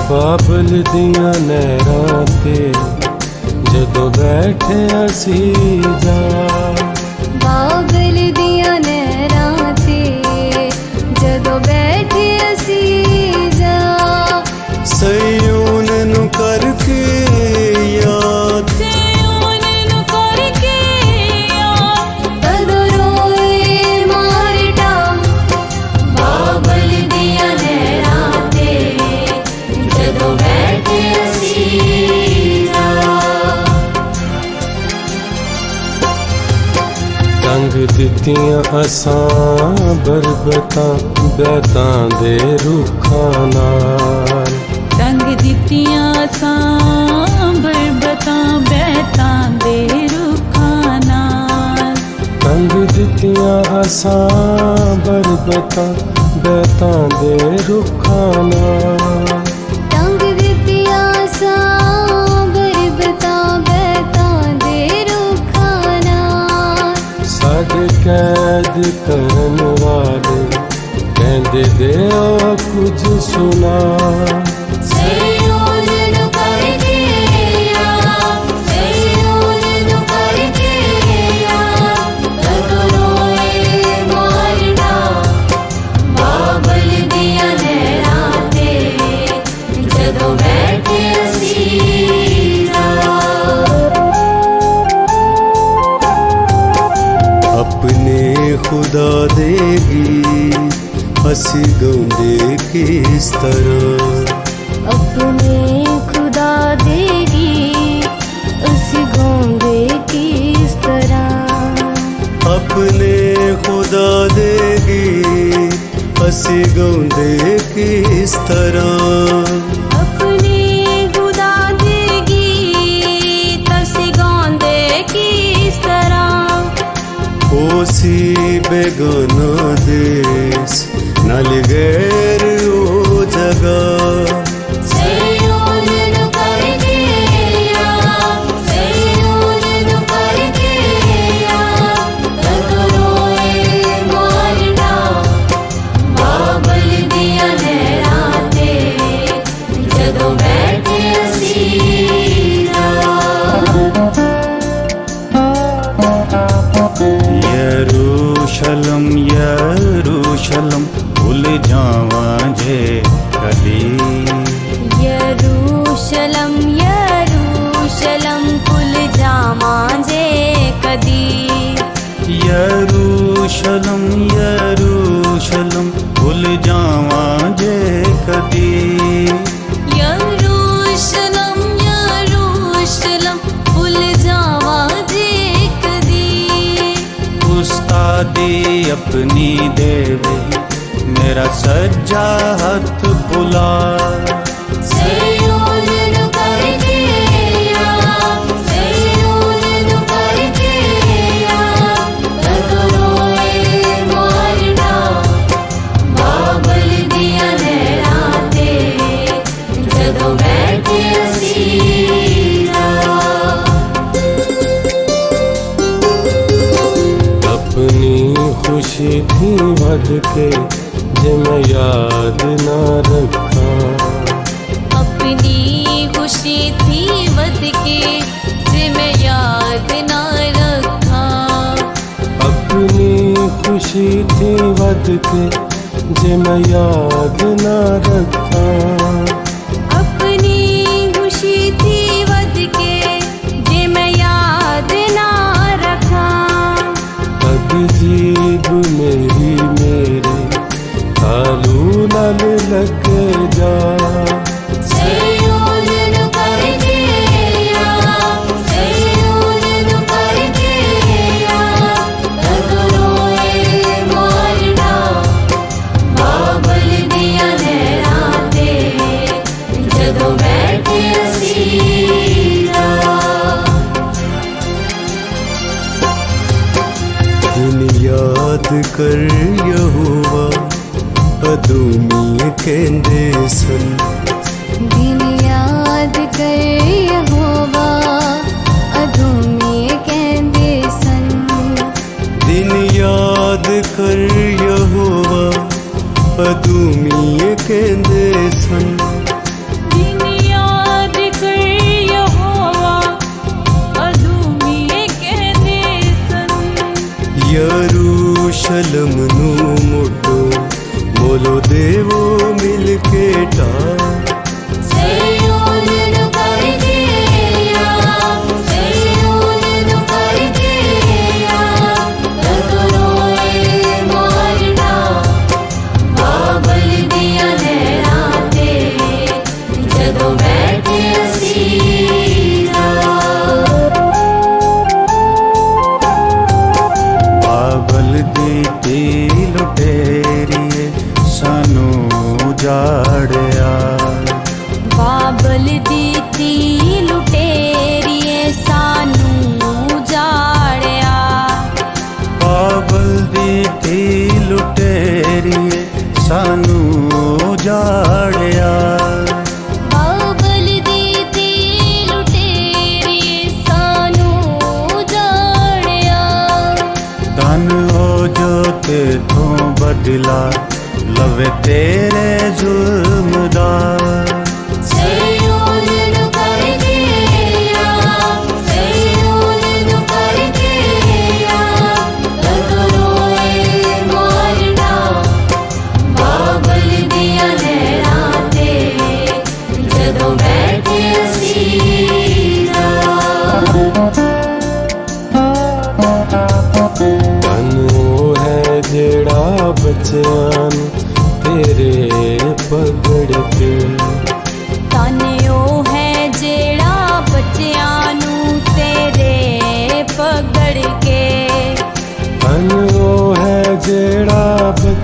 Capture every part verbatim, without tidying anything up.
बाबल दियां नहरां ते जदों बैठे असी जा, बाबल दियां नहरां ते जदों बैठे असी जा, सयून नू करके याद, सयून नू करके याद, तदों रोए मारटा बाबल दियां नहरां ते जदों बैठे असी जा। टंग दित्तियां असां बरबतां बैतां दे रुखां नाल, टंग दित्तियां असां बरबतां बैतां दे रुखां नाल, टंग दित्तियां असां बरबतां बैतां दे रुखां नाल, टंग दित्तियां असां बरबतां बैतां दे रुखां नाल, साडे कैद करन वाले कहंदे दे ओ कुछ सुना, सयून नू करके याद, सयून नू करके याद, तदों रोए मारटा बाबल दियां नहरां ते जदों बैठे असी जा। अपने खुदा देगी असी गाउंदे किस तरह, अपने खुदा देगी असी गाउंदे किस तरह, अपने खुदा देगी असी गाउंदे किस तरह, अपने खुदा देगी तसी गाउंदे किस तरह, ओसी बेगाना देस नाल गैर ओ जगह, सयून नू करके याद, सयून नू करके याद, तदों रोए मारटा बाबल दियां नहरां ते जदों बैठे असी जा। यरूशलम यरूशलम भूल जावां जे कदी, यरूशलम यरूशलम भूल जावां जे कदी, यरूशलम यरूशलम भूल जावां जे कदी, यरूशलम यरूशलम भूल जावां जे कदी, उस्तादी अपनी देवे मेरा सज्जा हाथ बुला, सयून नू करके याद, सयून नू करके याद, तदों रोए मारटा बाबल दियां नहरां ते जदों बैठे असी जा। अपनी खुशी थी वध के जे मैं याद ना रखा, अपनी खुशी थी वध के जे मैं याद ना रखा, अपनी खुशी थी वध के जे मैं याद ना रखा, अपनी खुशी थी वध के जे मैं याद ना रखा, अब जीब मेरी मेरे तालू नाल लग जा, सयून नू करके याद, सयून नू करके याद, तदों रोए मारटा बाबल दियां नहरां ते जदों बैठे असी जा। दिन याद कर यहोवा अदूमी कहंदे सन, दिन याद कर यहोवा अदूमी कहंदे सन, दिन याद कर यहोवा अदूमी कहंदे सन, दिन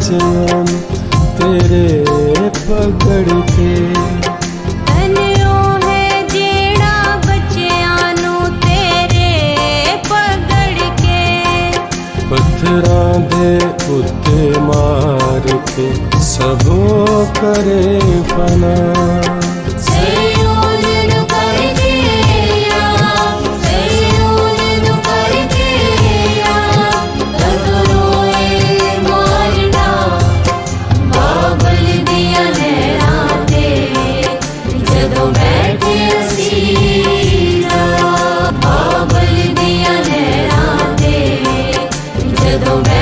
बच्चियां तेरे पकड़ के। धन्यो है जेड़ा बच्चियां नू तेरे पकड़ के। पत्थरां दे उत्ते मार के सबों करे फना। ਜਦੋਂ